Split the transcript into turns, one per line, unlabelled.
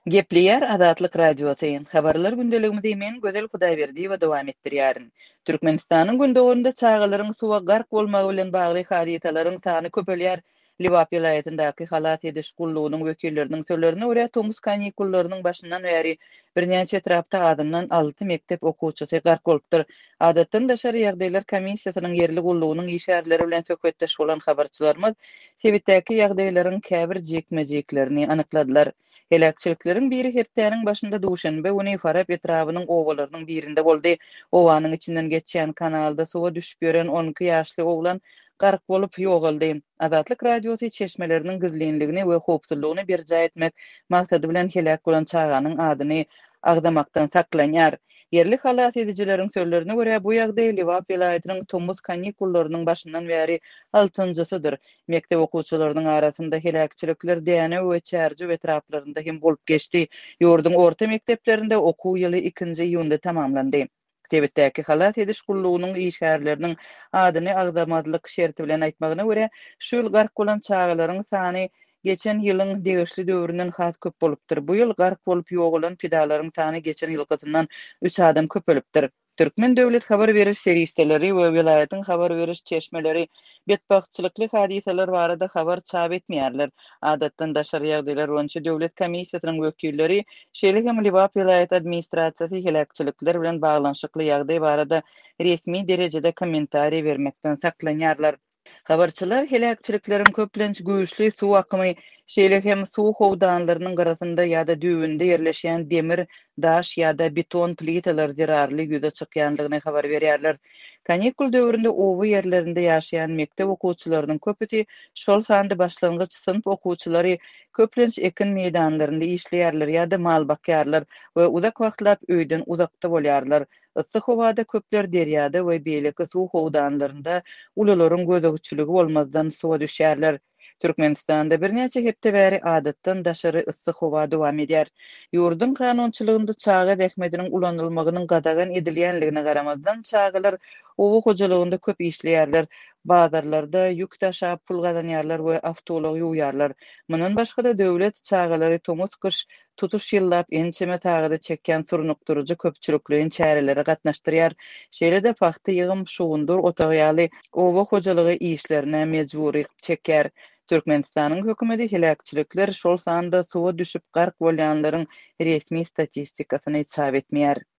Gepleýär Azatlyk radiosyň. Habarlar gündeligimizi men Gözel Hudaýberdiýewa dowam etdirýärin. Türkmenistanyň gündeginde çağalaryň suwa gark bolmagy bilen bagly hadisalaryň sany köpelýär. Liwap vilayatyndäki halat ediş gullugynyň wekilleriniň sözlerine görä Tomus kanikullarynyň başyndan bäri birnäçe etrapda adından 6 mektep okuwçysy gark bolupdyr. Adatdan daşary ýagdaýlar komissiýasynyň yerli gullugynyň işärleri bilen söhbetdeş bolan habarçylarymyz sebitdäki ýagdaýlaryň käbir jekmejeklerini anykladylar. Helakçylyklaryň biri hepdäniň başynda duşanbe güni Farap etrawynyň owalarynyň birinde boldy. Owanyň içinden geçýän kanalda suwa düşüp ýören 12 ýaşly oglan gark bolup ýogaldy. Azatlyk radiosy çeşmeleriniň gizlinligini we howpsuzlygyny berja etmek maksady bilen helak bolan çağanyň adyny agdamakdan saklanýar. Yerli halat edijileriň sözlerine görä bu ýagdaý Liwap vilayatynyň Tomus kanikullarynyň başyndan bäri 6-njysydyr. Mektep okuwçylarynyň arasynda helakçylyklar däne we çärji we etraplarynda hem bolup geçdi. Ýurdun orta mekteplerinde okuw ýyly 2-nji ýylda tamamlandy. Sebitdäki halat ediş gullugynyň işgärleriniň adyny agdamadlyk şerti bilen aýtmagyna görä, şu ýyl gark bolan çağalaryň sany geçen ýylyň degişli döwründen has köp bolupdyr. Bu ýyl gark bolup ýogalan pidalaryň sany geçen ýylgysyndan 3 adam köpelipdir. Türkmen döwlet habar beriş seriýetleri we vilayatyň habar beriş çeşmeleri betbagtçylykly hadisalar barada habar çap etmeýärler. Adatdan daşary ýagdaýlar boýunça döwlet komissiýasynyň wekilleri şeýle hem Liwap vilayat administrasiýasy helakçylyklar bilen baglanyşykly ýagdaý barada resmi derejede kommentariýa bermekden saklanýarlar. Habarçylar helakçylyklaryň köplenç güýçli suw akymy şeýle hem suw howdanlarynyň garasynda ýa-da düýbünde ýerleşýän demir, daş ýa-da beton plitalar zerarly ýüze çykýanlygyny habar berýärler. Kanikul döwründe owy ýerlerinde ýaşaýan mektep okuwçylarynyň köpüsi şol sanda başlangyç sınıf okuwçylary köplenç ekin meýdanlarynda işleýärler ýa-da mal bakýarlar we uzak wagtlap öýden uzakda bolýarlar. Isyk howada köpler derýada we beýleki suw howdanlarynda ulalaryň gözegçiligi bolmazdan suwa düşýärler. Türkmenistanda birnäçe hepde bäri adatdan daşary isyk howa dowam edýär. Ýurdun kanunçylygynda çaga däkmediniň ulanylmagynyň gadagan edilýänligine garamazdan çagalar owu hojulygynda köp işleýärler. Bazarlarda ýük taşap pul gazanýarlar we awtolog ýuwýarlar. Mundan başga da döwlet çagalary Tomus kış tutuş ýyllap ençeme tagada çekýän surnukdurujy köpçülikligiň çäreleri gatnaşdyrýar. Şeýle-de paxta ýygym şugundur otagýaly owa hojalygy işlerine mejburi çekýär. Türkmenistanyň hökümeti helakçylyklar şol sanda suwa düşüp gark bolýanlaryň resmi statistikasyny çap etmeýär.